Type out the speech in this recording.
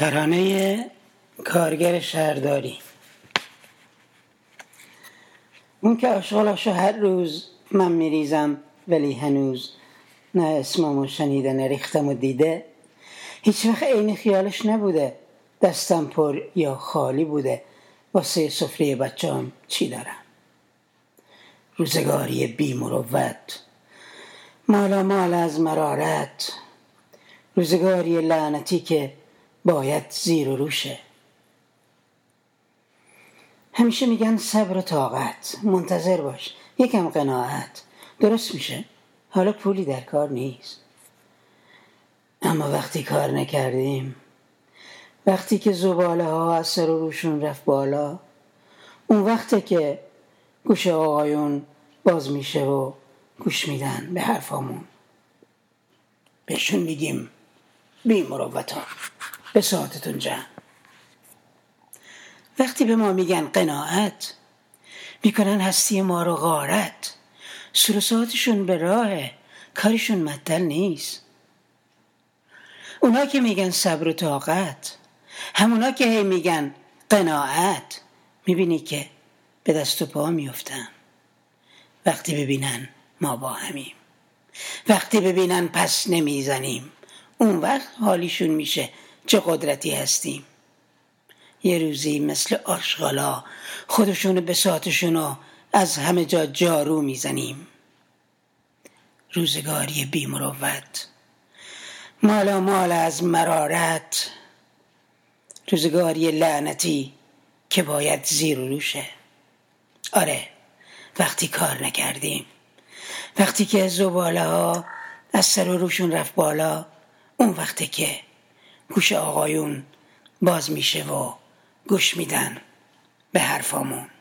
ترانه کارگر شهرداری. اون که آشغالاشو هر روز من میریزم، ولی هنوز نه اسممو شنیده نه ریختم و دیده. هیچ وقت عین خیالش نبوده دستم پر یا خالی بوده واسه سفره بچه‌ام چی دارم. روزگاری بی مروت، مالا مال از مرارت، روزگاری لعنتی که باید زیر و روشه. همیشه میگن صبر و طاقت، منتظر باش، یکم قناعت، درست میشه. حالا پولی در کار نیست، اما وقتی کار نکردیم، وقتی که زباله ها از سر و روشون رفت بالا، اون وقته که گوش آقایون باز میشه و گوش میدن به حرفامون. بهشون میگیم بی مروتا، به ساعتتون جمع. وقتی به ما میگن قناعت، میکنن هستی ما رو غارت. سر و ساعتشون به راهه، کارشون مطل نیست. اونا که میگن صبر و طاقت، همونا که هی میگن قناعت، میبینی که به دست و پا میفتن وقتی ببینن ما با همیم. وقتی ببینن پس نمیزنیم، اون وقت حالیشون میشه چه قدرتی هستیم. یه روزی مثل آشغالا خودشونو بساطشونو از همه جا جارو میزنیم. روزگاری بی مروت، مالا مال از مرارت، روزگاری لعنتی که باید زیر و روشه. آره، وقتی کار نکردیم، وقتی که زباله ها از سر و روشون رفت بالا، اون وقتی که گوش آقایون باز میشه و گوش میدن به حرفامون.